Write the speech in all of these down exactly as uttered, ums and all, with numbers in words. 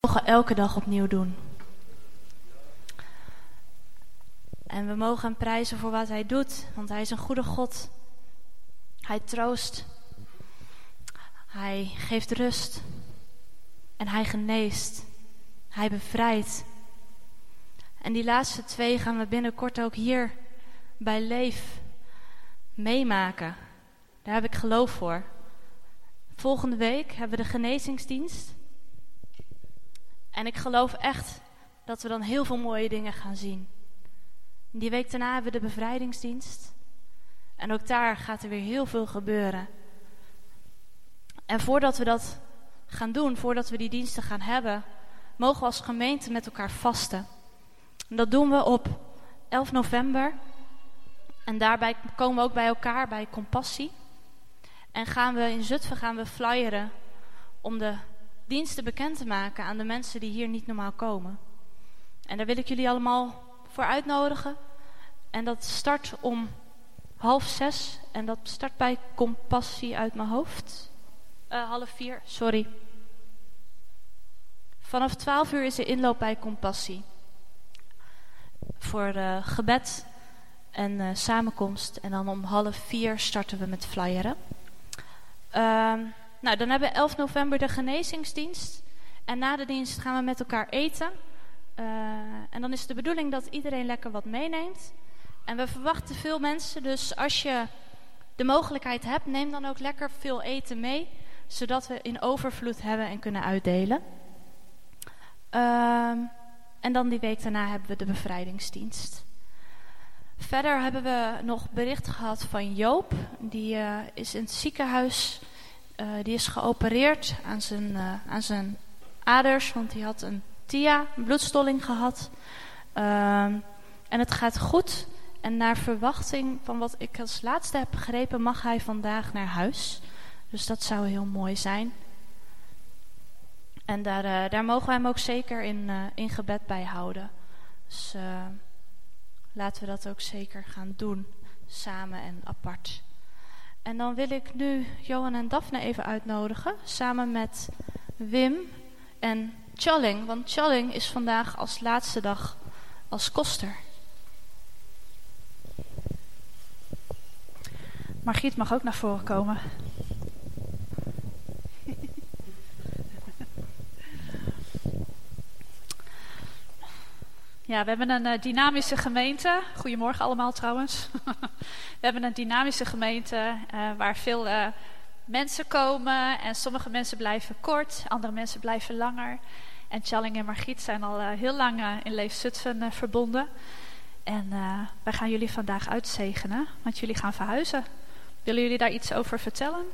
mogen elke dag opnieuw doen. En we mogen hem prijzen voor wat hij doet, want hij is een goede God. Hij troost. Hij geeft rust. En hij geneest. Hij bevrijdt. En die laatste twee gaan we binnenkort ook hier bij Leef meemaken. Daar heb ik geloof voor. Volgende week hebben we de genezingsdienst. En ik geloof echt dat we dan heel veel mooie dingen gaan zien. Die week daarna hebben we de bevrijdingsdienst. En ook daar gaat er weer heel veel gebeuren. En voordat we dat gaan doen, voordat we die diensten gaan hebben, mogen we als gemeente met elkaar vasten. En dat doen we op elf november. En daarbij komen we ook bij elkaar bij Compassie. En gaan we in Zutphen gaan we flyeren om de diensten bekend te maken aan de mensen die hier niet normaal komen. En daar wil ik jullie allemaal voor uitnodigen. En dat start om half zes. En dat start bij Compassie uit mijn hoofd. Uh, half vier, sorry. Vanaf twaalf uur is de inloop bij Compassie. Voor uh, gebed en uh, samenkomst. En dan om half vier starten we met flyeren. Uh, nou, dan hebben we elf november de genezingsdienst. En na de dienst gaan we met elkaar eten. Uh, en dan is het de bedoeling dat iedereen lekker wat meeneemt. En we verwachten veel mensen. Dus als je de mogelijkheid hebt, neem dan ook lekker veel eten mee. Zodat we in overvloed hebben en kunnen uitdelen. Uh, en dan die week daarna hebben we de bevrijdingsdienst. Verder hebben we nog bericht gehad van Joop. Die uh, is in het ziekenhuis. Uh, die is geopereerd aan zijn, uh, aan zijn aders. Want die had een T I A, een bloedstolling gehad. Uh, en het gaat goed. En naar verwachting van wat ik als laatste heb begrepen, mag hij vandaag naar huis. Dus dat zou heel mooi zijn. En daar, uh, daar mogen we hem ook zeker in, uh, in gebed bij houden. Dus uh, laten we dat ook zeker gaan doen. Samen en apart. En dan wil ik nu Johan en Daphne even uitnodigen. Samen met Wim en Challing. Want Challing is vandaag als laatste dag als koster. Margriet mag ook naar voren komen. Ja, we hebben een uh, dynamische gemeente. Goedemorgen allemaal trouwens. We hebben een dynamische gemeente uh, waar veel uh, mensen komen. En sommige mensen blijven kort, andere mensen blijven langer. En Challing en Margriet zijn al uh, heel lang uh, in Leef Zutphen uh, verbonden. En uh, wij gaan jullie vandaag uitzegenen, want jullie gaan verhuizen. Willen jullie daar iets over vertellen?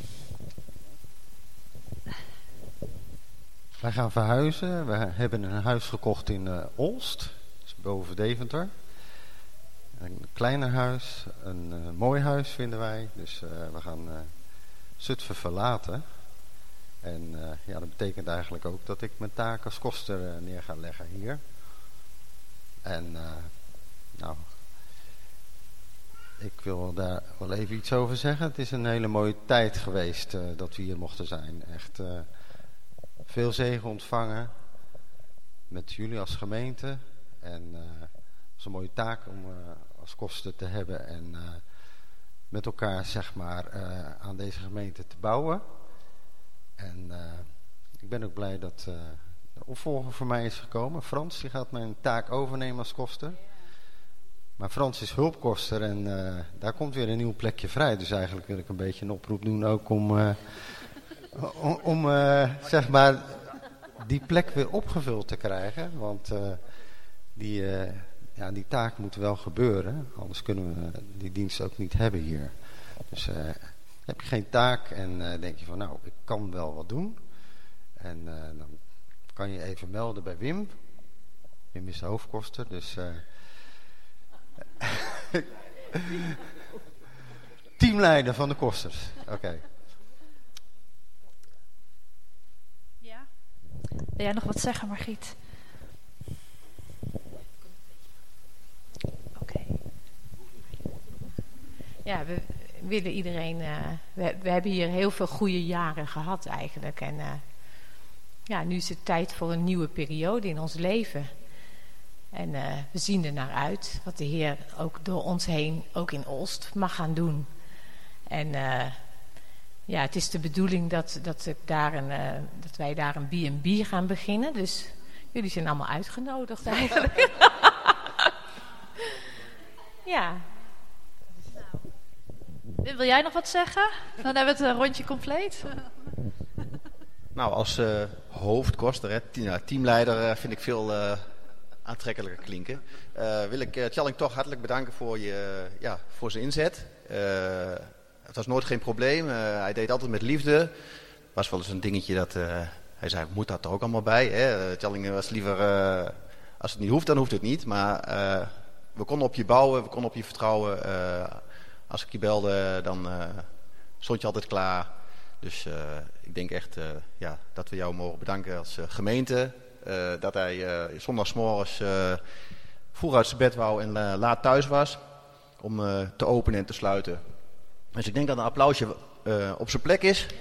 Wij gaan verhuizen. We hebben een huis gekocht in uh, Olst, dus boven Deventer. Een kleiner huis, een uh, mooi huis vinden wij. Dus uh, we gaan uh, Zutphen verlaten. En uh, ja, dat betekent eigenlijk ook dat ik mijn taak als koster uh, neer ga leggen hier. En uh, nou, ik wil daar wel even iets over zeggen. Het is een hele mooie tijd geweest uh, dat we hier mochten zijn. Echt uh, veel zegen ontvangen met jullie als gemeente. En uh, het is een mooie taak om uh, als koster te hebben en uh, met elkaar zeg maar uh, aan deze gemeente te bouwen. En uh, ik ben ook blij dat uh, de opvolger voor mij is gekomen. Frans, die gaat mijn taak overnemen als koster. Maar Frans is hulpkoster en uh, daar komt weer een nieuw plekje vrij. Dus eigenlijk wil ik een beetje een oproep doen ook om, uh, om, om uh, zeg maar die plek weer opgevuld te krijgen. Want uh, die, uh, ja, die taak moet wel gebeuren. Anders kunnen we die dienst ook niet hebben hier. Dus uh, heb je geen taak en uh, denk je van nou, ik kan wel wat doen. En uh, dan kan je even melden bij Wim. Wim is de hoofdkoster, dus... Uh, teamleider van de kosters. Oké. Okay. Ja. Wil jij nog wat zeggen, Margriet? Oké. Okay. Ja, we willen iedereen... Uh, we, we hebben hier heel veel goede jaren gehad eigenlijk. En uh, ja, nu is het tijd voor een nieuwe periode in ons leven. En uh, we zien er naar uit wat de Heer ook door ons heen, ook in Olst, mag gaan doen. En uh, ja, het is de bedoeling dat, dat, ik daar een, uh, dat wij daar een B en B gaan beginnen. Dus jullie zijn allemaal uitgenodigd eigenlijk. Ja. Wim, wil jij nog wat zeggen? Dan hebben we het uh, rondje compleet. Nou, als uh, hoofdkoster, hè, teamleider, uh, vind ik veel uh, aantrekkelijker klinken. Uh, wil ik uh, Tjalling toch hartelijk bedanken voor, je, uh, ja, voor zijn inzet. Uh, het was nooit geen probleem. Uh, hij deed altijd met liefde. Het was wel eens een dingetje dat uh, hij zei, moet dat er ook allemaal bij? Hè? Uh, Tjalling was liever, uh, als het niet hoeft, dan hoeft het niet. Maar uh, we konden op je bouwen, we konden op je vertrouwen. Uh, als ik je belde, dan uh, stond je altijd klaar. Dus uh, ik denk echt uh, ja, dat we jou mogen bedanken als uh, gemeente. Uh, dat hij uh, zondagsmorgens uh, vroeg uit zijn bed wou en uh, laat thuis was. Om uh, te openen en te sluiten. Dus ik denk dat een applausje uh, op zijn plek is.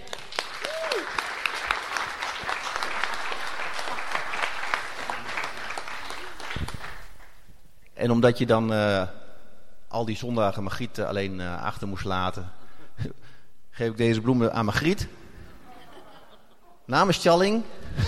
En omdat je dan uh, al die zondagen Margriet alleen uh, achter moest laten, geef ik deze bloemen aan Margriet. Namens Tjalling.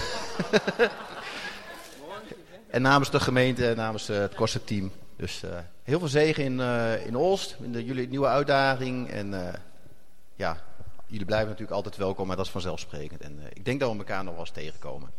En namens de gemeente en namens uh, het kosterteam. Dus uh, heel veel zegen in, uh, in Olst, in de, jullie nieuwe uitdaging. En uh, ja, jullie blijven natuurlijk altijd welkom, maar dat is vanzelfsprekend. En uh, ik denk dat we elkaar nog wel eens tegenkomen.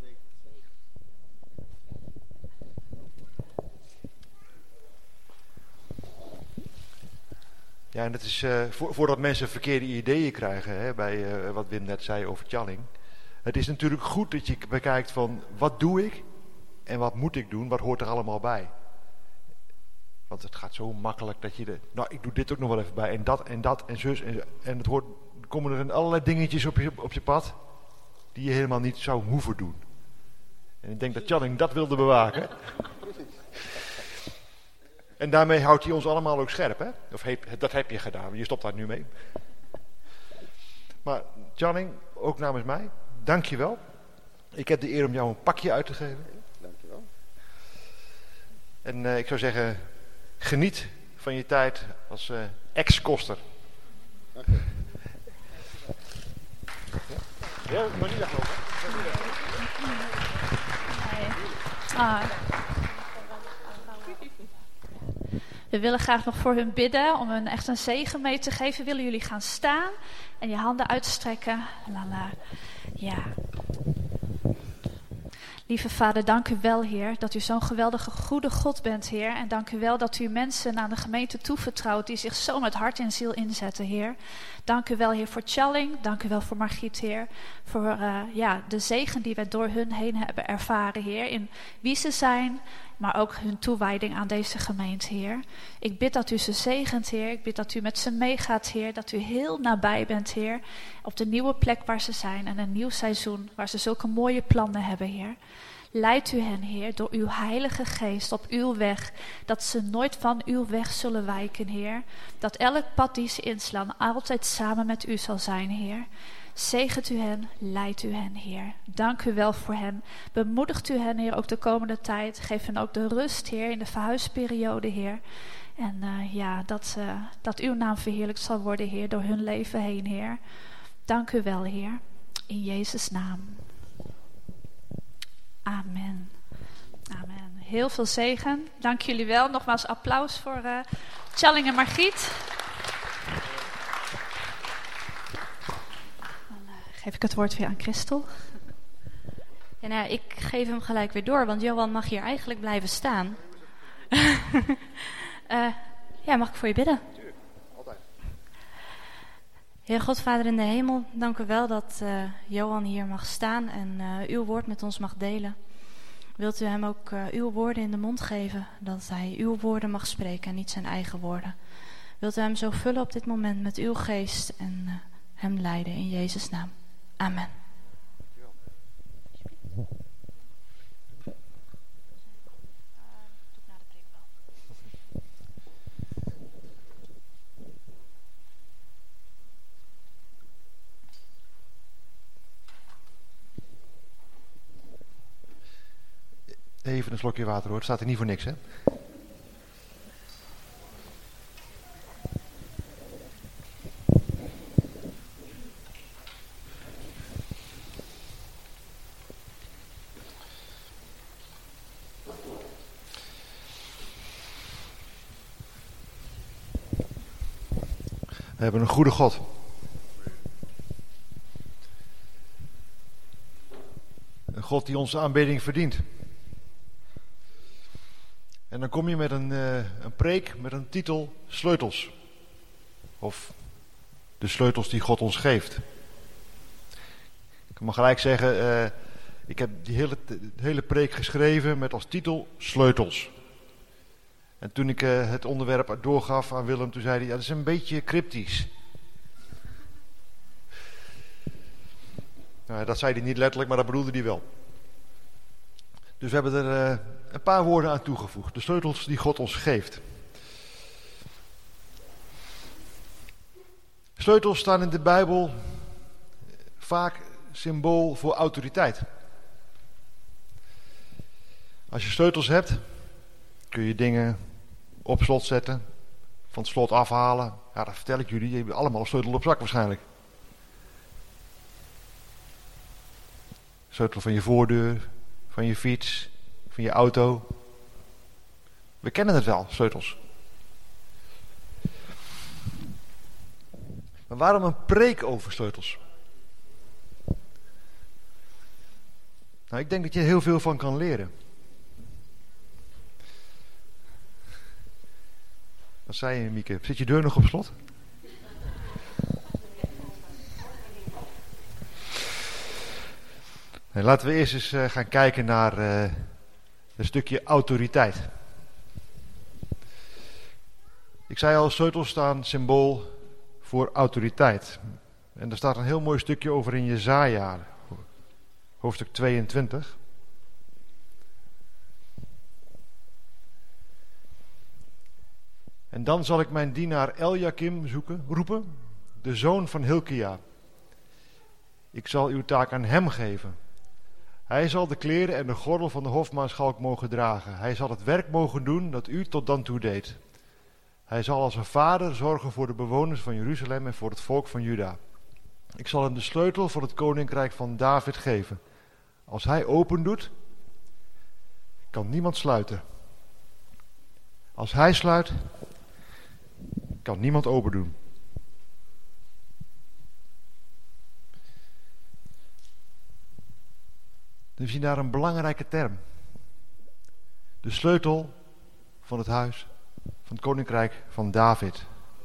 Ja, en dat is uh, voor, voordat mensen verkeerde ideeën krijgen, hè, bij uh, wat Wim net zei over Tjalling. Het is natuurlijk goed dat je bekijkt van, wat doe ik en wat moet ik doen, wat hoort er allemaal bij. Want het gaat zo makkelijk dat je, de, nou ik doe dit ook nog wel even bij en dat en dat en zus. En, en het hoort, komen er allerlei dingetjes op je, op je pad die je helemaal niet zou hoeven doen. En ik denk dat Tjalling dat wilde bewaken. En daarmee houdt hij ons allemaal ook scherp, hè? Of heb, dat heb je gedaan, je stopt daar nu mee. Maar Tjalling, ook namens mij, dank je wel. Ik heb de eer om jou een pakje uit te geven. Dank je wel. En uh, ik zou zeggen, geniet van je tijd als uh, ex-koster. Dank je. Ja, ja, maar niet weglopen. Ah. We willen graag nog voor hun bidden, om hun echt een zegen mee te geven. Willen jullie gaan staan en je handen uitstrekken? Lala. Ja. Lieve Vader, dank u wel, Heer, dat u zo'n geweldige goede God bent, Heer. En dank u wel dat u mensen aan de gemeente toevertrouwt die zich zo met hart en ziel inzetten, Heer. Dank u wel, Heer, voor Tjalling. Dank u wel voor Margriet, Heer. Voor uh, ja, de zegen die wij door hun heen hebben ervaren, Heer. In wie ze zijn, maar ook hun toewijding aan deze gemeente, Heer. Ik bid dat u ze zegent, Heer. Ik bid dat u met ze meegaat, Heer. Dat u heel nabij bent, Heer. Op de nieuwe plek waar ze zijn en een nieuw seizoen waar ze zulke mooie plannen hebben, Heer. Leid u hen, Heer, door uw heilige geest op uw weg. Dat ze nooit van uw weg zullen wijken, Heer. Dat elk pad die ze inslaan altijd samen met u zal zijn, Heer. Zegent u hen, leidt u hen, Heer. Dank u wel voor hen. Bemoedigt u hen, Heer, ook de komende tijd. Geef hen ook de rust, Heer, in de verhuisperiode, Heer. En uh, ja, dat, uh, dat uw naam verheerlijkt zal worden, Heer, door hun leven heen, Heer. Dank u wel, Heer. In Jezus' naam. Amen. Amen. Heel veel zegen. Dank jullie wel. Nogmaals applaus voor uh, Tjalling en Margriet. Dan uh, geef ik het woord weer aan Christel. Ja, nou, ik geef hem gelijk weer door, want Johan mag hier eigenlijk blijven staan. uh, ja, mag ik voor je bidden? Heer God, Vader in de hemel, dank u wel dat uh, Johan hier mag staan en uh, uw woord met ons mag delen. Wilt u hem ook uh, uw woorden in de mond geven, dat hij uw woorden mag spreken en niet zijn eigen woorden. Wilt u hem zo vullen op dit moment met uw geest en uh, hem leiden in Jezus' naam. Amen. Even een slokje water hoor, het staat er niet voor niks hè. We hebben een goede God. Een God die onze aanbidding verdient. En dan kom je met een, uh, een preek met een titel Sleutels. Of de sleutels die God ons geeft. Ik kan maar gelijk zeggen, uh, ik heb die hele, de hele preek geschreven met als titel Sleutels. En toen ik uh, het onderwerp doorgaf aan Willem, toen zei hij, ja, dat is een beetje cryptisch. Nou, dat zei hij niet letterlijk, maar dat bedoelde hij wel. Dus we hebben er uh, een paar woorden aan toegevoegd. De sleutels die God ons geeft. Sleutels staan in de Bijbel vaak symbool voor autoriteit. Als je sleutels hebt, kun je dingen op slot zetten, van het slot afhalen. Ja, dat vertel ik jullie. Je hebt allemaal een sleutel op zak waarschijnlijk. Sleutel van je voordeur, van je fiets, van je auto. We kennen het wel, sleutels. Maar waarom een preek over sleutels? Nou, ik denk dat je er heel veel van kan leren. Wat zei je, Mieke? Zit je deur nog op slot? Nee, laten we eerst eens uh, gaan kijken naar uh, een stukje autoriteit. Ik zei al, sleutels staan symbool voor autoriteit. En daar staat een heel mooi stukje over in Jesaja, hoofdstuk tweeëntwintig. En dan zal ik mijn dienaar Eljakim zoeken, roepen, de zoon van Hilkia. Ik zal uw taak aan hem geven. Hij zal de kleren en de gordel van de hofmaarschalk mogen dragen. Hij zal het werk mogen doen dat u tot dan toe deed. Hij zal als een vader zorgen voor de bewoners van Jeruzalem en voor het volk van Juda. Ik zal hem de sleutel van het koninkrijk van David geven. Als hij open doet, kan niemand sluiten. Als hij sluit, kan niemand open doen. We zien daar een belangrijke term. De sleutel van het huis van het koninkrijk van David.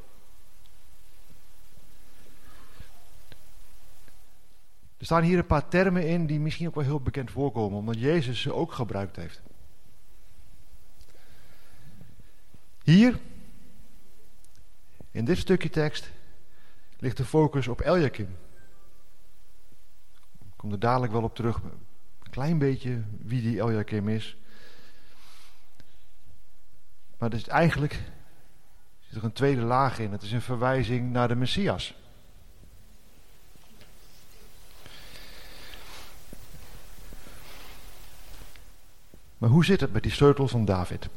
Er staan hier een paar termen in die misschien ook wel heel bekend voorkomen, omdat Jezus ze ook gebruikt heeft. Hier, in dit stukje tekst, ligt de focus op Eljakim. Ik kom er dadelijk wel op terug, een klein beetje wie die Eljakim is. Maar er is eigenlijk zit er een tweede laag in. Het is een verwijzing naar de Messias. Maar hoe zit het met die sleutel van David?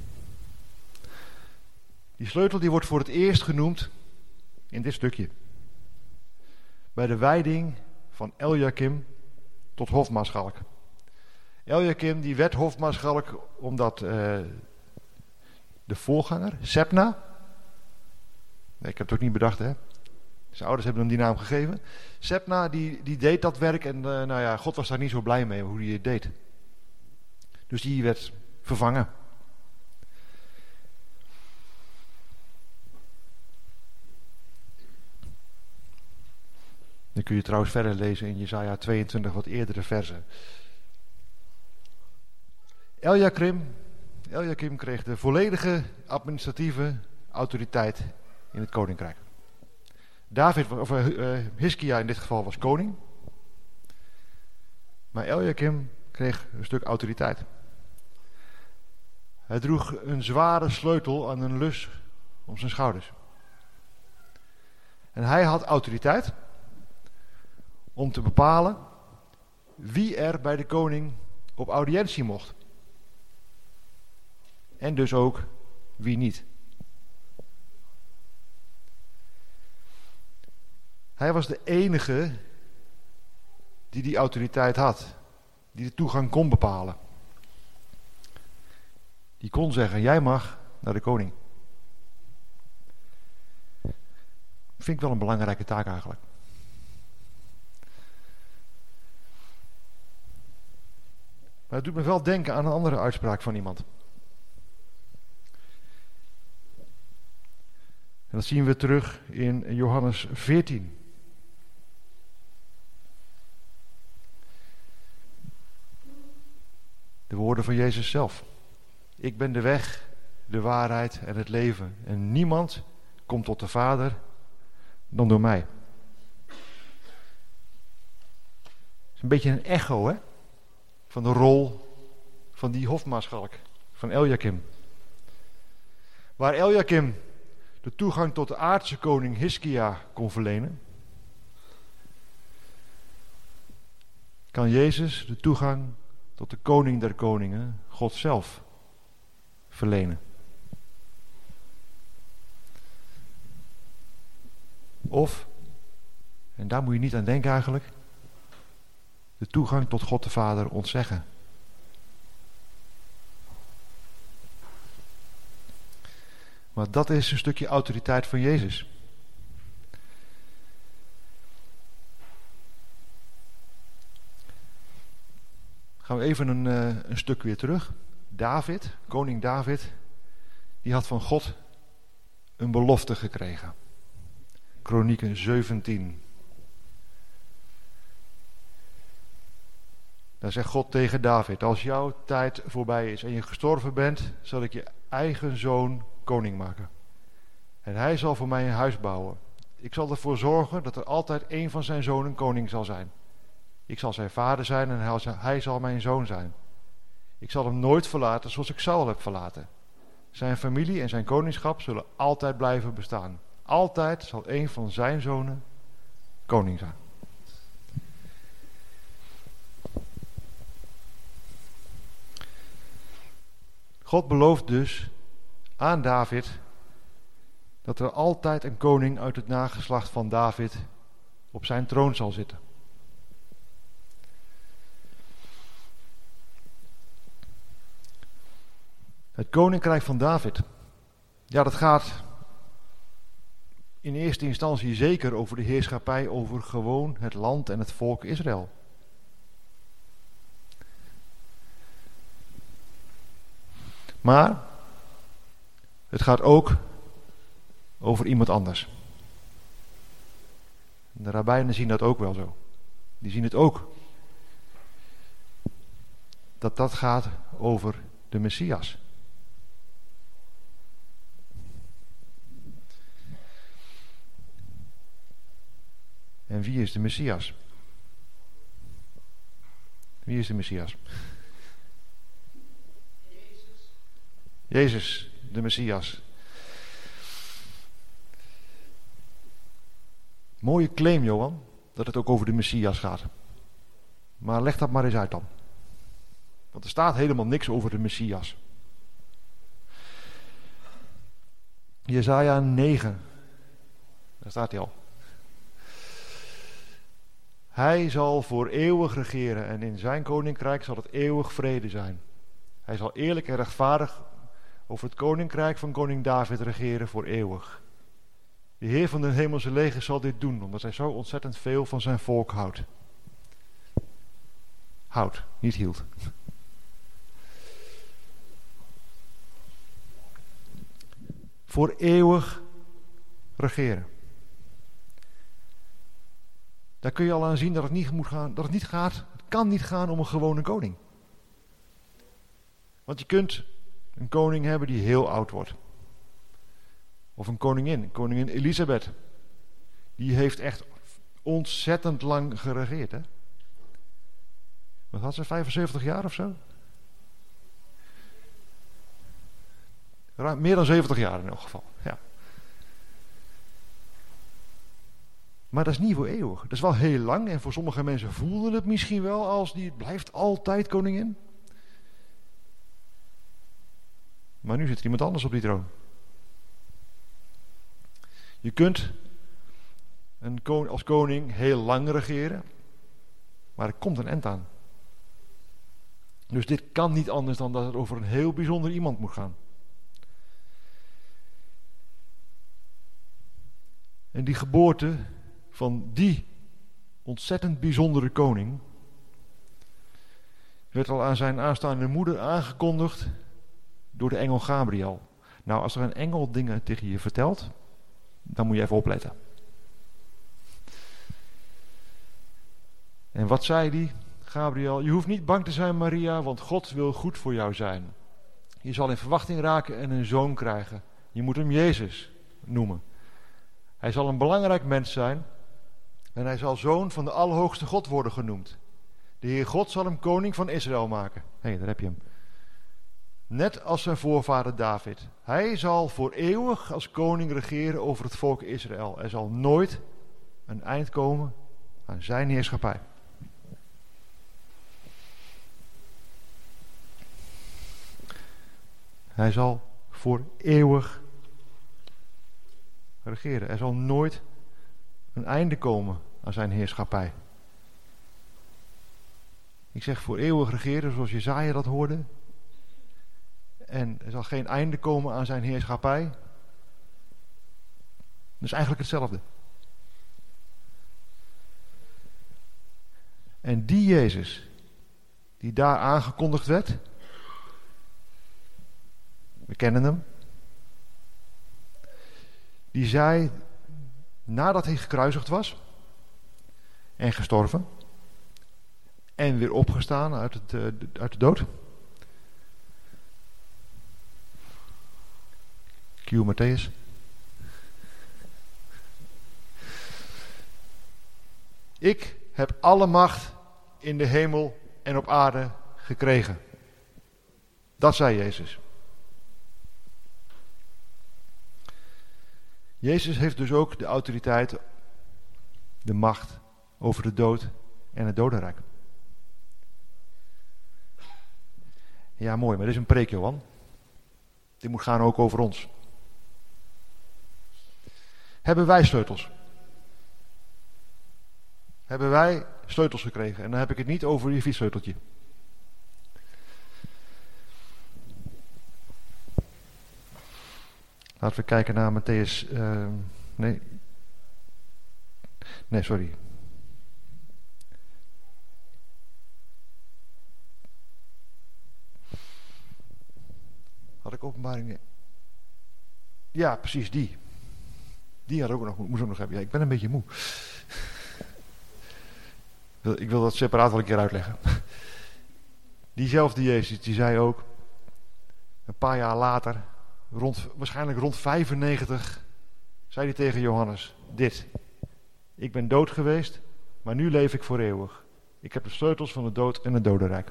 Die sleutel die wordt voor het eerst genoemd in dit stukje. Bij de wijding van Eljakim tot hofmaarschalk. Eljakim die werd hofmaarschalk omdat uh, de voorganger, Sebna, nee, ik heb het ook niet bedacht hè, zijn ouders hebben hem die naam gegeven. Sebna die, die deed dat werk en uh, nou ja, God was daar niet zo blij mee hoe hij het deed. Dus die werd vervangen. Dan kun je trouwens verder lezen in Jesaja tweeëntwintig wat eerdere versen. Eljakim, Eljakim kreeg de volledige administratieve autoriteit in het koninkrijk. David, of uh, Hiskia in dit geval was koning. Maar Eljakim kreeg een stuk autoriteit. Hij droeg een zware sleutel aan een lus om zijn schouders. En hij had autoriteit om te bepalen wie er bij de koning op audiëntie mocht. En dus ook wie niet. Hij was de enige die die autoriteit had. Die de toegang kon bepalen. Die kon zeggen, jij mag naar de koning. Vind ik wel een belangrijke taak eigenlijk. Maar het doet me wel denken aan een andere uitspraak van iemand. En dat zien we terug in Johannes veertien. De woorden van Jezus zelf. Ik ben de weg, de waarheid en het leven. En niemand komt tot de Vader dan door mij. Het is een beetje een echo, hè? Van de rol van die hofmaarschalk, van Eliakim. Waar Eliakim de toegang tot de aardse koning Hiskia kon verlenen, kan Jezus de toegang tot de koning der koningen, God zelf, verlenen. Of, en daar moet je niet aan denken eigenlijk, de toegang tot God de Vader ontzeggen. Maar dat is een stukje autoriteit van Jezus. Gaan we even een, uh, een stuk weer terug. David, koning David, die had van God een belofte gekregen. Kronieken zeventien. Daar zegt God tegen David, als jouw tijd voorbij is en je gestorven bent, zal ik je eigen zoon koning maken. En hij zal voor mij een huis bouwen. Ik zal ervoor zorgen dat er altijd één van zijn zonen koning zal zijn. Ik zal zijn vader zijn en hij zal mijn zoon zijn. Ik zal hem nooit verlaten zoals ik Saul heb verlaten. Zijn familie en zijn koningschap zullen altijd blijven bestaan. Altijd zal één van zijn zonen koning zijn. God belooft dus aan David dat er altijd een koning uit het nageslacht van David op zijn troon zal zitten. Het koninkrijk van David. Ja, dat gaat in eerste instantie zeker over de heerschappij over gewoon het land en het volk Israël. Maar het gaat ook over iemand anders. De rabbijnen zien dat ook wel zo. Die zien het ook. Dat dat gaat over de Messias. En wie is de Messias? Wie is de Messias? Jezus. Jezus, de Messias. Mooie claim, Johan, dat het ook over de Messias gaat. Maar leg dat maar eens uit dan. Want er staat helemaal niks over de Messias. Jesaja negen. Daar staat hij al. Hij zal voor eeuwig regeren en in zijn koninkrijk zal het eeuwig vrede zijn. Hij zal eerlijk en rechtvaardig over het koninkrijk van koning David regeren voor eeuwig. De Heer van de hemelse legers zal dit doen, omdat hij zo ontzettend veel van zijn volk houdt. Houdt, niet hield. Voor eeuwig regeren. Daar kun je al aan zien dat het niet moet gaan, dat het niet gaat, het kan niet gaan om een gewone koning. Want je kunt een koning hebben die heel oud wordt. Of een koningin, koningin Elisabeth. Die heeft echt ontzettend lang geregeerd, hè? Wat had ze, vijfenzeventig jaar of zo? Ruim, meer dan zeventig jaar in elk geval, ja. Maar dat is niet voor eeuwig. Dat is wel heel lang en voor sommige mensen voelden het misschien wel als die blijft altijd koningin. Maar nu zit er iemand anders op die troon. Je kunt een kon- als koning heel lang regeren, maar er komt een eind aan. Dus dit kan niet anders dan dat het over een heel bijzonder iemand moet gaan. En die geboorte van die ontzettend bijzondere koning werd al aan zijn aanstaande moeder aangekondigd door de engel Gabriel. Nou, als er een engel dingen tegen je vertelt, dan moet je even opletten. En wat zei die, Gabriel? Je hoeft niet bang te zijn, Maria, want God wil goed voor jou zijn. Je zal in verwachting raken en een zoon krijgen. Je moet hem Jezus noemen. Hij zal een belangrijk mens zijn en hij zal zoon van de Allerhoogste God worden genoemd. De Heer God zal hem koning van Israël maken. Hé, hey, daar heb je hem. Net als zijn voorvader David. Hij zal voor eeuwig als koning regeren over het volk Israël. Er zal nooit een eind komen aan zijn heerschappij. Hij zal voor eeuwig regeren. Er zal nooit een einde komen aan zijn heerschappij. Ik zeg voor eeuwig regeren, zoals Jesaja dat hoorde. En er zal geen einde komen aan zijn heerschappij. Dat is eigenlijk hetzelfde. En die Jezus, die daar aangekondigd werd, we kennen hem, die zei, nadat hij gekruisigd was en gestorven en weer opgestaan uit, het, uh, uit de dood. Q Matthäus. Ik heb alle macht in de hemel en op aarde gekregen. Dat zei Jezus. Jezus heeft dus ook de autoriteit, de macht over de dood en het dodenrijk. Ja, mooi, maar dit is een preek, Johan. Dit moet gaan ook over ons. Hebben wij sleutels? Hebben wij sleutels gekregen? En dan heb ik het niet over je fietssleuteltje. Laten we kijken naar Matthäus. Uh, nee. Nee, sorry. Had ik openbaring? Ja, precies die. Die had ook nog, moest ook nog hebben. Ja, ik ben een beetje moe. Ik wil dat separaat wel een keer uitleggen. Diezelfde Jezus, die zei ook, een paar jaar later, rond, waarschijnlijk rond vijfennegentig, zei hij tegen Johannes, dit. Ik ben dood geweest, maar nu leef ik voor eeuwig. Ik heb de sleutels van de dood en het dodenrijk.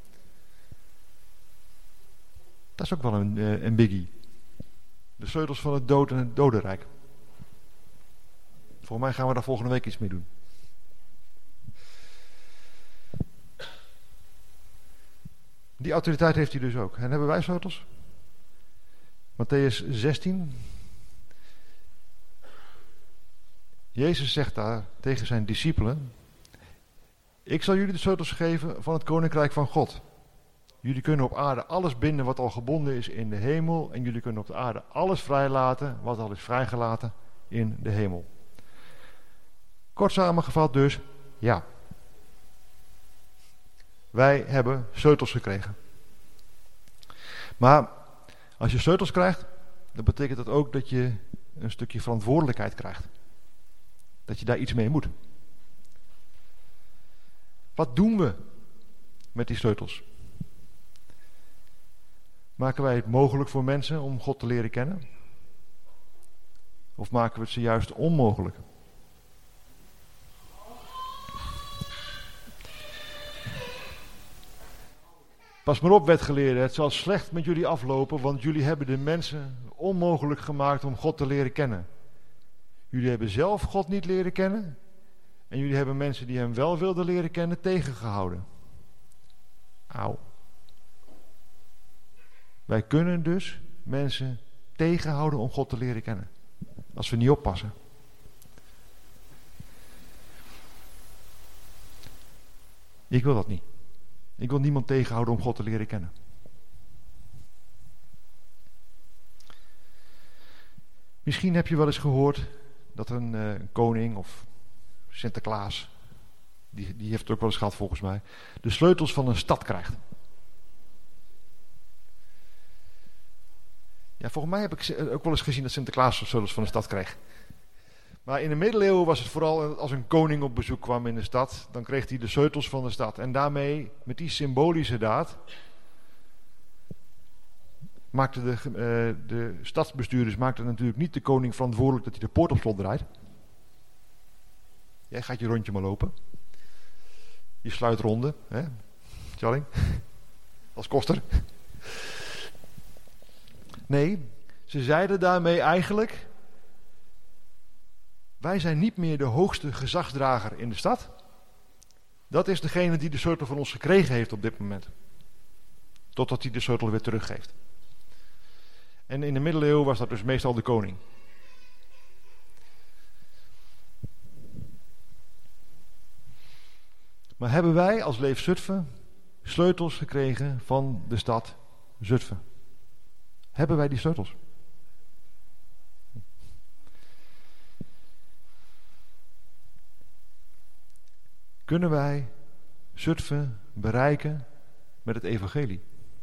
Dat is ook wel een, een biggie. De sleutels van het dood en het dodenrijk. Volgens mij gaan we daar volgende week iets mee doen. Die autoriteit heeft hij dus ook. En hebben wij sleutels? Matthäus zestien. Jezus zegt daar tegen zijn discipelen: ik zal jullie de sleutels geven van het koninkrijk van God. Jullie kunnen op aarde alles binden wat al gebonden is in de hemel. En jullie kunnen op de aarde alles vrijlaten wat al is vrijgelaten in de hemel. Kort samengevat dus, ja. Wij hebben sleutels gekregen. Maar als je sleutels krijgt, dan betekent dat ook dat je een stukje verantwoordelijkheid krijgt. Dat je daar iets mee moet. Wat doen we met die sleutels? Maken wij het mogelijk voor mensen om God te leren kennen? Of maken we het ze juist onmogelijk? Pas maar op, wetgeleerden, het zal slecht met jullie aflopen, want jullie hebben de mensen onmogelijk gemaakt om God te leren kennen. Jullie hebben zelf God niet leren kennen en jullie hebben mensen die hem wel wilden leren kennen tegengehouden. Auw. Wij kunnen dus mensen tegenhouden om God te leren kennen. Als we niet oppassen. Ik wil dat niet. Ik wil niemand tegenhouden om God te leren kennen. Misschien heb je wel eens gehoord dat een, uh, een koning of Sinterklaas, die, die heeft het ook wel eens gehad volgens mij, de sleutels van een stad krijgt. Ja, volgens mij heb ik ook wel eens gezien dat Sinterklaas de sleutels van een stad kreeg. Maar in de middeleeuwen was het vooral als een koning op bezoek kwam in de stad, dan kreeg hij de sleutels van de stad. En daarmee, met die symbolische daad, maakten de, uh, de stadsbestuurders maakten natuurlijk niet de koning verantwoordelijk dat hij de poort op slot draait. Jij gaat je rondje maar lopen. Je sluitronde, hè? Tjalling? Als koster. Nee, ze zeiden daarmee eigenlijk, wij zijn niet meer de hoogste gezagsdrager in de stad. Dat is degene die de sleutel van ons gekregen heeft op dit moment. Totdat hij de sleutel weer teruggeeft. En in de middeleeuwen was dat dus meestal de koning. Maar hebben wij als Leef Zutphen sleutels gekregen van de stad Zutphen? Hebben wij die sleutels? Kunnen wij Zutphen bereiken met het evangelie?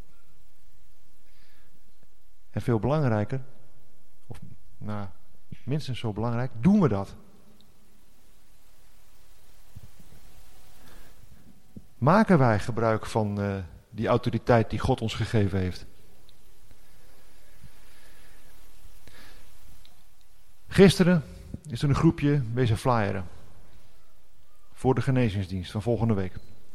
En veel belangrijker, of nou, minstens zo belangrijk, doen we dat? Maken wij gebruik van uh, die autoriteit die God ons gegeven heeft? Gisteren is er een groepje bezig flyeren. Voor de genezingsdienst van volgende week.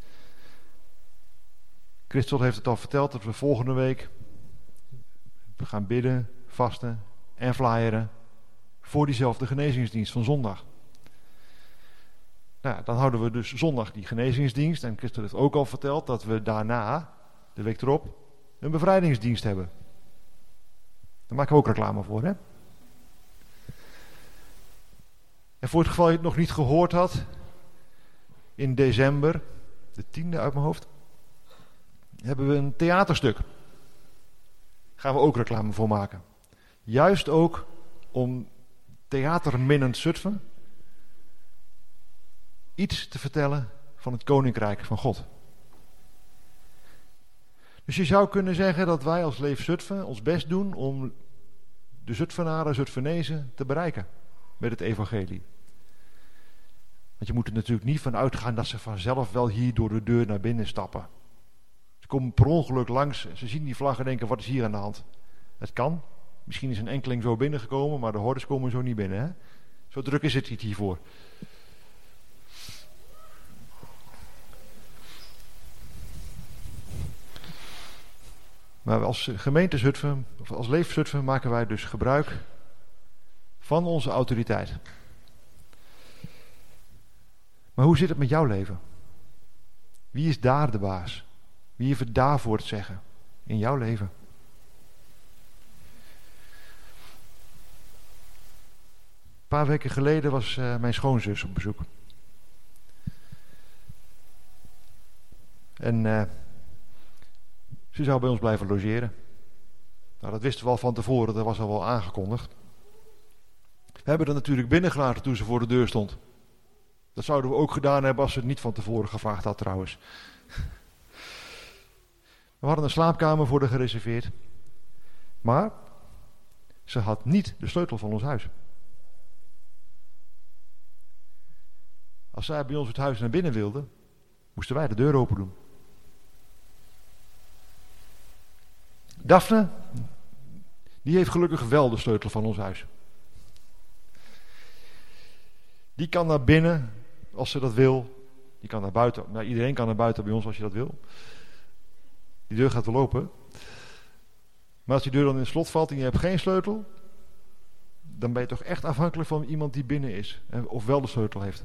Christel heeft het al verteld dat we volgende week we gaan bidden, vasten en flyeren voor diezelfde genezingsdienst van zondag. Nou, dan houden we dus zondag die genezingsdienst. En Christel heeft ook al verteld dat we daarna, de week erop, een bevrijdingsdienst hebben. Daar maken we ook reclame voor, hè? En voor het geval je het nog niet gehoord had, in december, de tiende uit mijn hoofd, hebben we een theaterstuk. Daar gaan we ook reclame voor maken. Juist ook om theaterminnend Zutphen iets te vertellen van het Koninkrijk van God. Dus je zou kunnen zeggen dat wij als Leef Zutphen ons best doen om de Zutphenaren, Zutphenezen te bereiken met het evangelie. Want je moet er natuurlijk niet van uitgaan dat ze vanzelf wel hier door de deur naar binnen stappen. Ze komen per ongeluk langs, ze zien die vlag en denken, wat is hier aan de hand? Het kan. Misschien is een enkeling zo binnengekomen, maar de hordes komen zo niet binnen. Hè? Zo druk is het niet hiervoor. Maar als gemeente Zutphen, of als Leef Zutphen, maken wij dus gebruik van onze autoriteit. Maar hoe zit het met jouw leven? Wie is daar de baas? Wie heeft het daarvoor te zeggen in jouw leven? Een paar weken geleden was uh, mijn schoonzus op bezoek. En uh, ze zou bij ons blijven logeren. Nou, dat wisten we al van tevoren, dat was al wel aangekondigd. We hebben haar natuurlijk binnengelaten toen ze voor de deur stond. Dat zouden we ook gedaan hebben als ze het niet van tevoren gevraagd had trouwens. We hadden een slaapkamer voor haar gereserveerd. Maar ze had niet de sleutel van ons huis. Als zij bij ons het huis naar binnen wilde, moesten wij de deur open doen. Daphne, die heeft gelukkig wel de sleutel van ons huis. Die kan naar binnen als ze dat wil. Die kan naar buiten. Nou, iedereen kan naar buiten bij ons als je dat wil. Die deur gaat wel open. Maar als die deur dan in het slot valt en je hebt geen sleutel, dan ben je toch echt afhankelijk van iemand die binnen is. Of wel de sleutel heeft.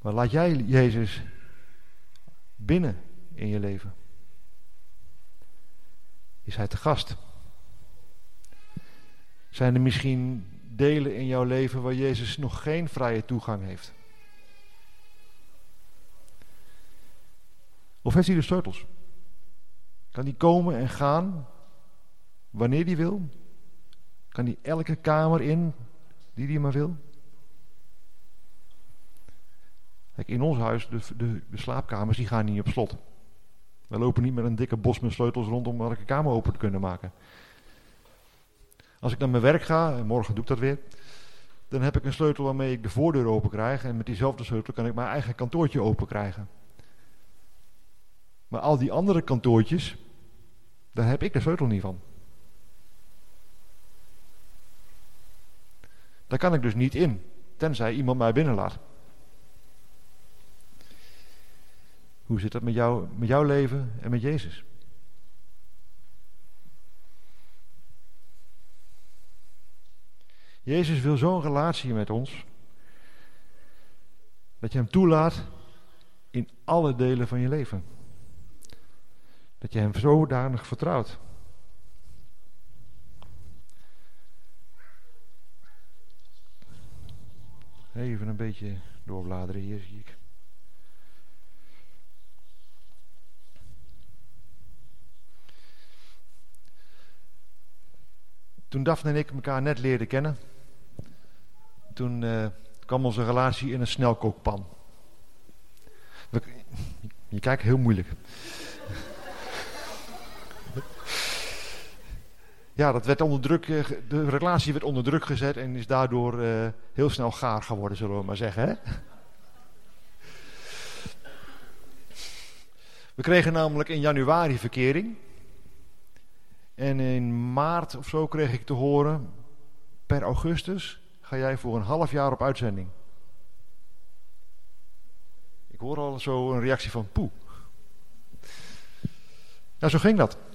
Maar laat jij Jezus binnen in je leven? Is hij te gast? Zijn er misschien delen in jouw leven waar Jezus nog geen vrije toegang heeft? Of heeft hij de sleutels? Kan hij komen en gaan wanneer hij wil? Kan hij elke kamer in die hij maar wil? Kijk, in ons huis, de, de, de slaapkamers, die gaan niet op slot. We lopen niet met een dikke bos met sleutels rond om elke kamer open te kunnen maken. Als ik naar mijn werk ga, en morgen doe ik dat weer, dan heb ik een sleutel waarmee ik de voordeur open krijg. En met diezelfde sleutel kan ik mijn eigen kantoortje open krijgen. Maar al die andere kantoortjes, daar heb ik de sleutel niet van. Daar kan ik dus niet in, tenzij iemand mij binnenlaat. Hoe zit dat met, jou, met jouw leven en met Jezus? Jezus wil zo'n relatie met ons, dat je hem toelaat in alle delen van je leven. Dat je hem zodanig vertrouwt. Even een beetje doorbladeren hier, zie ik. Toen Daphne en ik elkaar net leerden kennen, toen uh, kwam onze relatie in een snelkookpan. We, je kijkt heel moeilijk. Ja, dat werd onder druk, de relatie werd onder druk gezet en is daardoor uh, heel snel gaar geworden, zullen we maar zeggen. Hè? We kregen namelijk in januari verkering. En in maart of zo kreeg ik te horen, per augustus ga jij voor een half jaar op uitzending. Ik hoor al zo een reactie van poeh. Nou, zo ging dat.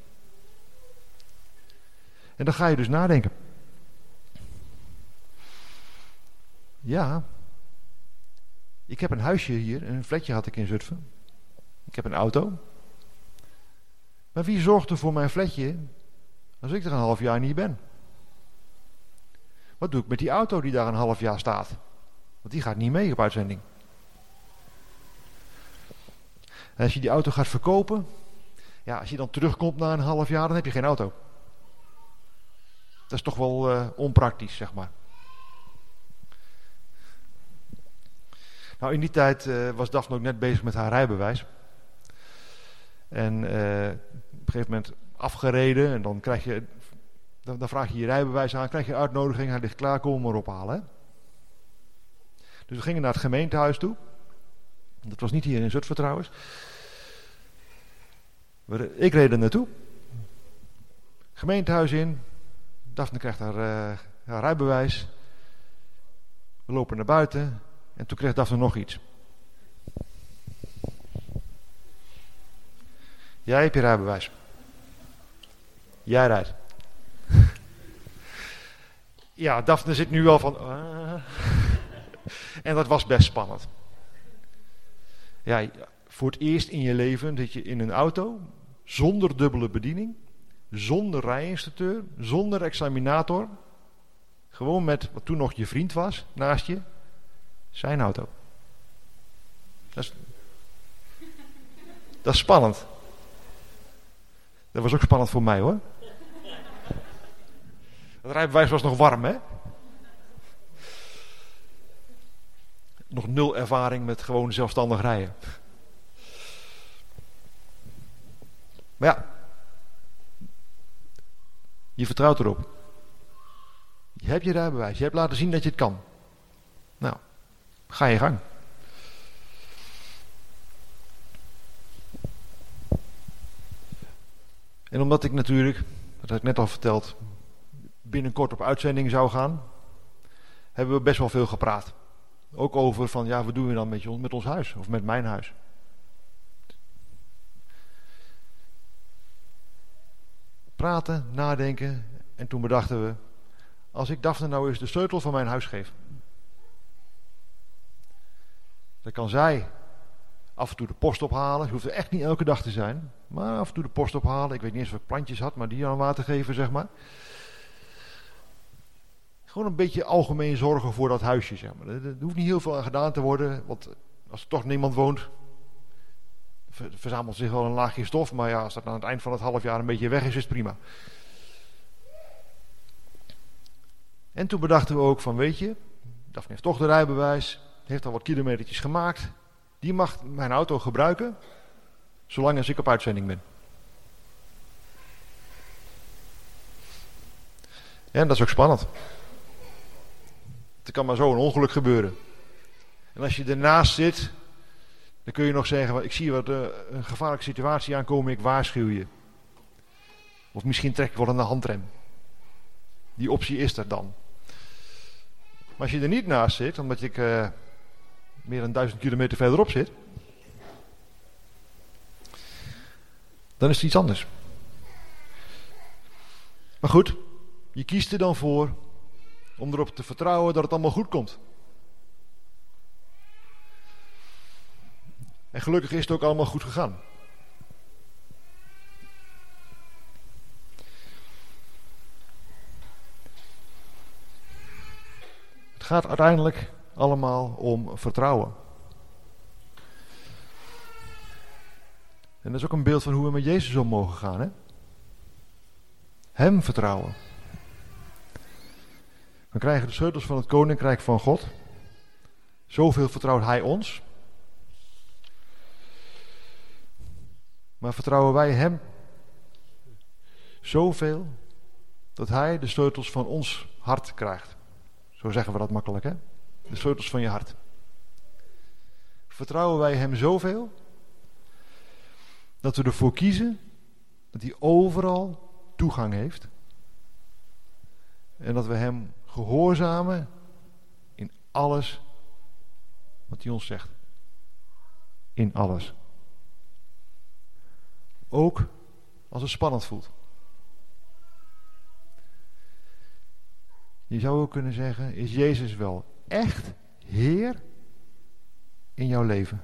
En dan ga je dus nadenken. Ja, ik heb een huisje hier, een flatje had ik in Zutphen. Ik heb een auto. Maar wie zorgt er voor mijn flatje als ik er een half jaar niet ben? Wat doe ik met die auto die daar een half jaar staat? Want die gaat niet mee op uitzending. En als je die auto gaat verkopen, ja, als je dan terugkomt na een half jaar, dan heb je geen auto. Dat is toch wel uh, onpraktisch, zeg maar. Nou, in die tijd uh, was Daphne ook net bezig met haar rijbewijs. En uh, op een gegeven moment afgereden en dan krijg je, dan, dan vraag je je rijbewijs aan, krijg je uitnodiging, hij ligt klaar, kom hem maar ophalen. Hè? Dus we gingen naar het gemeentehuis toe. Dat was niet hier in Zutphen trouwens. Ik reed er naartoe. Gemeentehuis in. Daphne krijgt haar, uh, haar rijbewijs. We lopen naar buiten. En toen kreeg Daphne nog iets. Jij hebt je rijbewijs. Jij rijdt. Ja, Daphne zit nu wel van... Uh, en dat was best spannend. Ja, voor het eerst in je leven dat je in een auto... zonder dubbele bediening... zonder rijinstructeur... zonder examinator... gewoon met wat toen nog je vriend was... naast je... zijn auto. Dat is, dat is spannend. Dat was ook spannend voor mij, hoor. Het rijbewijs was nog warm, hè? Nog nul ervaring met gewoon zelfstandig rijden. Maar ja, je vertrouwt erop. Je hebt je rijbewijs, je hebt laten zien dat je het kan. Nou, ga je gang. En omdat ik natuurlijk, dat had ik net al verteld, binnenkort op uitzending zou gaan, hebben we best wel veel gepraat. Ook over van, ja, wat doen we dan met, je, met ons huis? Of met mijn huis? Praten, nadenken. En toen bedachten we, als ik Daphne nou eens de sleutel van mijn huis geef. Dan kan zij af en toe de post ophalen. Ze hoeft er echt niet elke dag te zijn. Maar af en toe de post ophalen. Ik weet niet eens wat ik plantjes had, maar die aan water geven, zeg maar. Gewoon een beetje algemeen zorgen voor dat huisje, zeg maar. Er hoeft niet heel veel aan gedaan te worden. Want als er toch niemand woont, verzamelt zich wel een laagje stof. Maar ja, als dat aan het eind van het half jaar een beetje weg is, is het prima. En toen bedachten we ook van, weet je, Daphne heeft toch de rijbewijs, heeft al wat kilometertjes gemaakt. Die mag mijn auto gebruiken, zolang als ik op uitzending ben. Ja, en dat is ook spannend. Er kan maar zo een ongeluk gebeuren. En als je ernaast zit, dan kun je nog zeggen, ik zie wat uh, een gevaarlijke situatie aankomen, ik waarschuw je. Of misschien trek ik wel aan de handrem. Die optie is er dan. Maar als je er niet naast zit, omdat ik uh, meer dan duizend kilometer verderop zit, dan is het iets anders. Maar goed, je kiest er dan voor om erop te vertrouwen dat het allemaal goed komt. En gelukkig is het ook allemaal goed gegaan. Het gaat uiteindelijk allemaal om vertrouwen. En dat is ook een beeld van hoe we met Jezus om mogen gaan, hè? Hem vertrouwen. We krijgen de sleutels van het koninkrijk van God. Zoveel vertrouwt hij ons. Maar vertrouwen wij hem zoveel dat hij de sleutels van ons hart krijgt. Zo zeggen we dat makkelijk, hè? De sleutels van je hart. Vertrouwen wij hem zoveel dat we ervoor kiezen dat hij overal toegang heeft. En dat we hem gehoorzamen in alles wat hij ons zegt. In alles. Ook als het spannend voelt. Je zou ook kunnen zeggen, is Jezus wel echt Heer in jouw leven?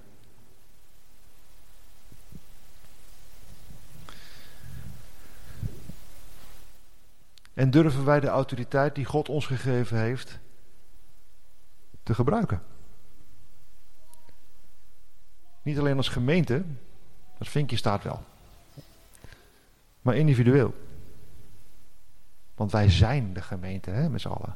En durven wij de autoriteit die God ons gegeven heeft te gebruiken? Niet alleen als gemeente, dat vinkje staat wel. Maar individueel. Want wij zijn de gemeente, hè, met z'n allen.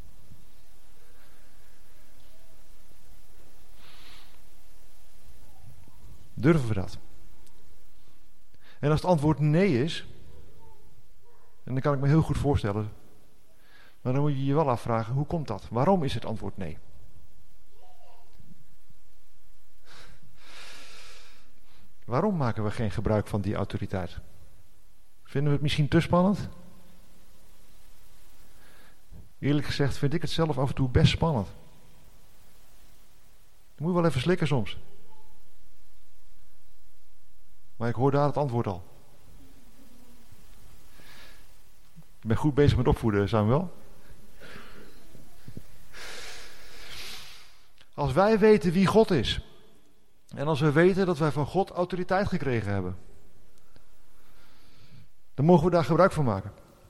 Durven we dat? En als het antwoord nee is, en dan kan ik me heel goed voorstellen, maar dan moet je je wel afvragen, hoe komt dat? Waarom is het antwoord nee? Waarom maken we geen gebruik van die autoriteit? Vinden we het misschien te spannend? Eerlijk gezegd vind ik het zelf af en toe best spannend. Dan moet je wel even slikken soms. Maar ik hoor daar het antwoord al. Ik ben goed bezig met opvoeden, Samuel. Als wij weten wie God is, en als we weten dat wij van God autoriteit gekregen hebben, dan mogen we daar gebruik van maken.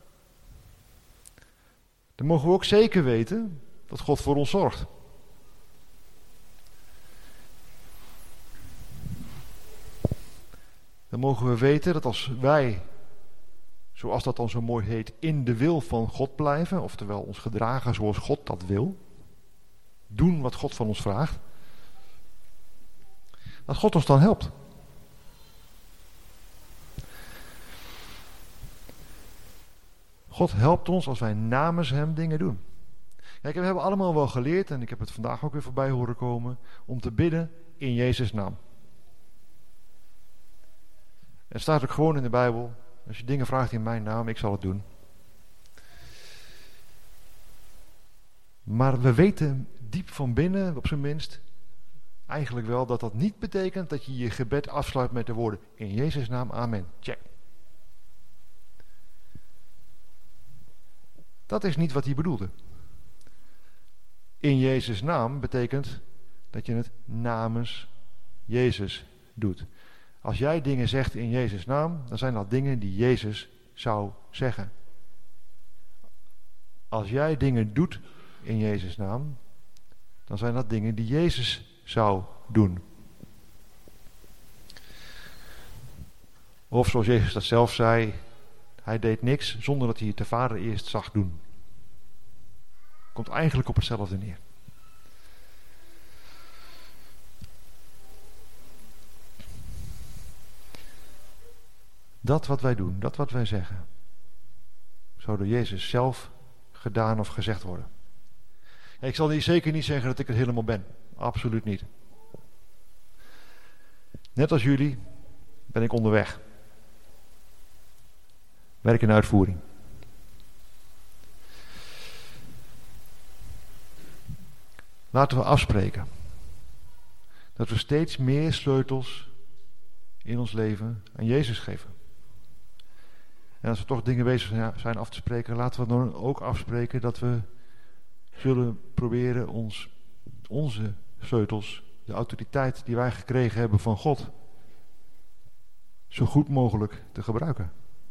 Dan mogen we ook zeker weten dat God voor ons zorgt. Dan mogen we weten dat als wij, zoals dat dan zo mooi heet, in de wil van God blijven, oftewel ons gedragen zoals God dat wil, doen wat God van ons vraagt, dat God ons dan helpt. God helpt ons als wij namens hem dingen doen. Kijk, we hebben allemaal wel geleerd, en ik heb het vandaag ook weer voorbij horen komen, om te bidden in Jezus' naam. Het staat ook gewoon in de Bijbel, als je dingen vraagt in mijn naam, ik zal het doen. Maar we weten diep van binnen, op zijn minst, eigenlijk wel dat dat niet betekent dat je je gebed afsluit met de woorden in Jezus' naam, amen. Check. Dat is niet wat hij bedoelde. In Jezus' naam betekent dat je het namens Jezus doet. Als jij dingen zegt in Jezus' naam, dan zijn dat dingen die Jezus zou zeggen. Als jij dingen doet in Jezus' naam, dan zijn dat dingen die Jezus zou doen. Of zoals Jezus dat zelf zei, hij deed niks zonder dat hij het de Vader eerst zag doen. Komt eigenlijk op hetzelfde neer. Dat wat wij doen, dat wat wij zeggen, zou door Jezus zelf gedaan of gezegd worden. Ja, ik zal hier zeker niet zeggen dat ik het helemaal ben. Absoluut niet. Net als jullie ben ik onderweg. Werk in uitvoering. Laten we afspreken dat we steeds meer sleutels in ons leven aan Jezus geven. En als we toch dingen bezig zijn af te spreken, laten we dan ook afspreken dat we zullen proberen ons, onze sleutels, de autoriteit die wij gekregen hebben van God, zo goed mogelijk te gebruiken.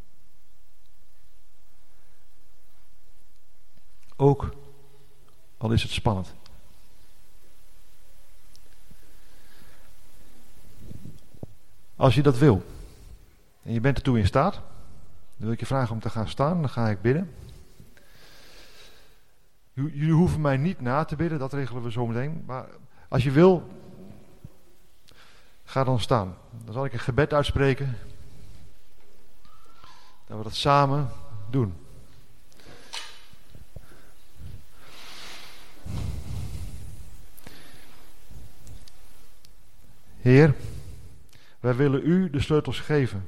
Ook al is het spannend. Als je dat wil en je bent ertoe in staat, dan wil ik je vragen om te gaan staan, dan ga ik bidden. Jullie hoeven mij niet na te bidden, dat regelen we zo meteen. Maar als je wil, ga dan staan. Dan zal ik een gebed uitspreken. Dat we dat samen doen. Heer, wij willen u de sleutels geven.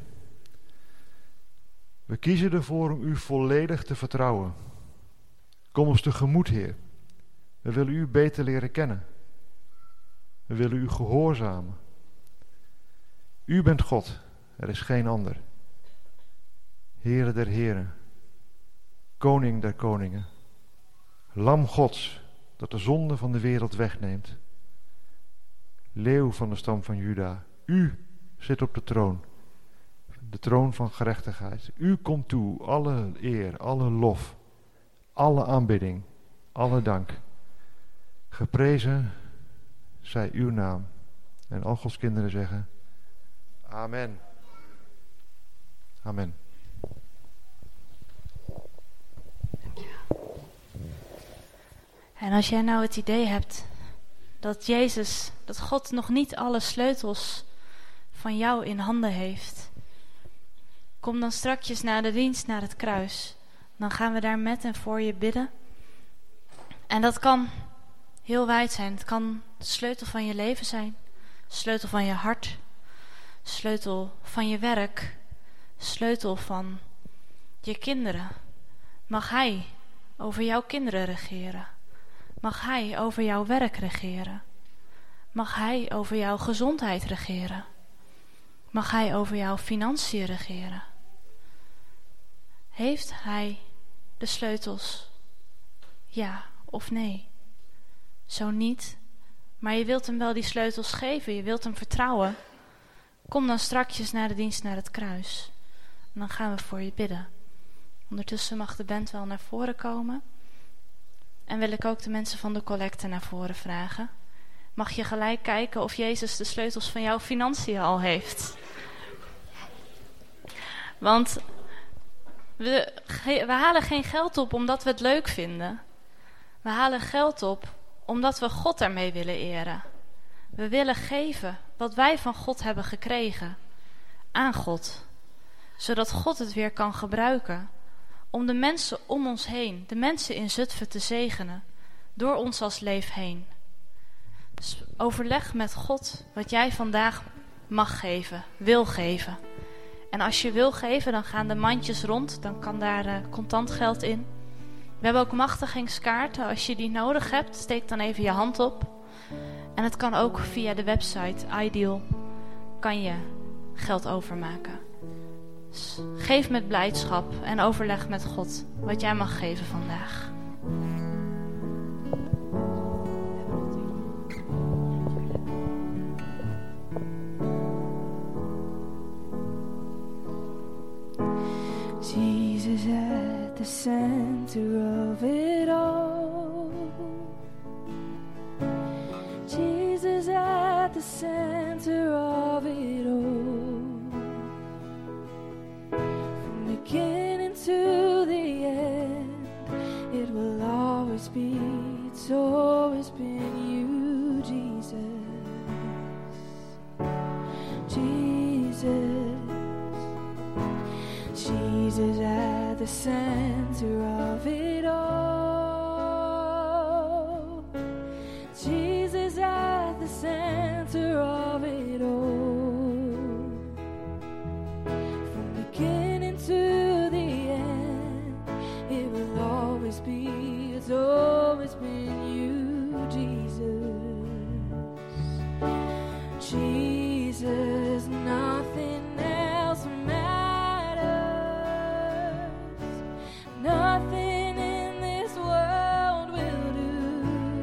We kiezen ervoor om u volledig te vertrouwen. Kom ons tegemoet, Heer. We willen u beter leren kennen. We willen u gehoorzamen. U bent God, er is geen ander. Heere der heren, Koning der koningen, Lam Gods, dat de zonde van de wereld wegneemt. Leeuw van de stam van Juda, u zit op de troon, de troon van gerechtigheid. U komt toe, alle eer, alle lof, alle aanbidding, alle dank. Geprezen zij uw naam. En al Gods kinderen zeggen, amen. Amen. En als jij nou het idee hebt dat Jezus, dat God nog niet alle sleutels van jou in handen heeft, kom dan strakjes na de dienst naar het kruis. Dan gaan we daar met en voor je bidden. En dat kan heel wijd zijn. Het kan de sleutel van je leven zijn, sleutel van je hart, sleutel van je werk, sleutel van je kinderen. Mag Hij over jouw kinderen regeren? Mag Hij over jouw werk regeren? Mag Hij over jouw gezondheid regeren? Mag Hij over jouw financiën regeren? Heeft Hij de sleutels? Ja of nee? Zo niet, maar je wilt hem wel die sleutels geven, je wilt hem vertrouwen. Kom dan strakjes na de dienst naar het kruis. En dan gaan we voor je bidden. Ondertussen mag de band wel naar voren komen. En wil ik ook de mensen van de collecte naar voren vragen. Mag je gelijk kijken of Jezus de sleutels van jouw financiën al heeft. Want we, we halen geen geld op omdat we het leuk vinden. We halen geld op omdat we God daarmee willen eren. We willen geven wat wij van God hebben gekregen aan God. Zodat God het weer kan gebruiken om de mensen om ons heen, de mensen in Zutphen te zegenen, door ons als leef heen. Dus overleg met God wat jij vandaag mag geven, wil geven. En als je wil geven, dan gaan de mandjes rond, dan kan daar uh, contant geld in. We hebben ook machtigingskaarten, als je die nodig hebt, steek dan even je hand op. En het kan ook via de website Ideal, kan je geld overmaken. Dus geef met blijdschap en overleg met God wat jij mag geven vandaag. center of it all. Jesus at the center of it all. From beginning to the end, it will always be, it's always been you, Jesus. Jesus. Jesus at the center of it all. Jesus at the center of it all. From beginning to the end, it will always be, it's always been you, Jesus. Jesus, nothing else matters. Nothing in this world will do.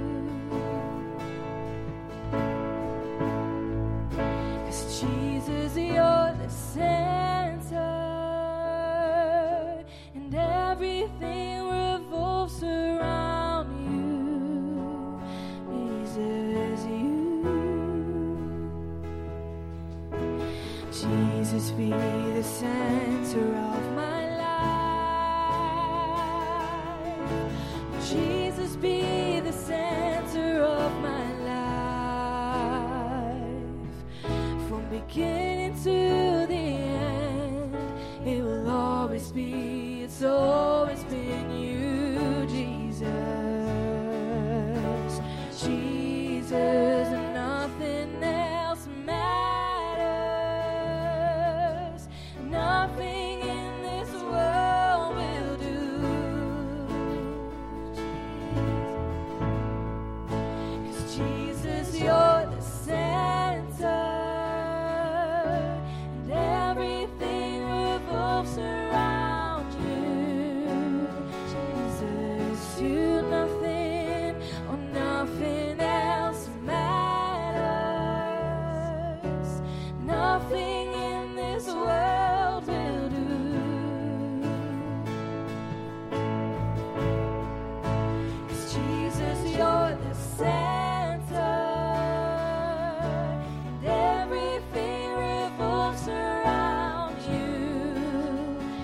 'Cause Jesus, you're the center, and everything revolves around you. Jesus, you. Jesus, be the center of my life. Jesus, be the center of my life. From beginning to the end, it will always be, it's all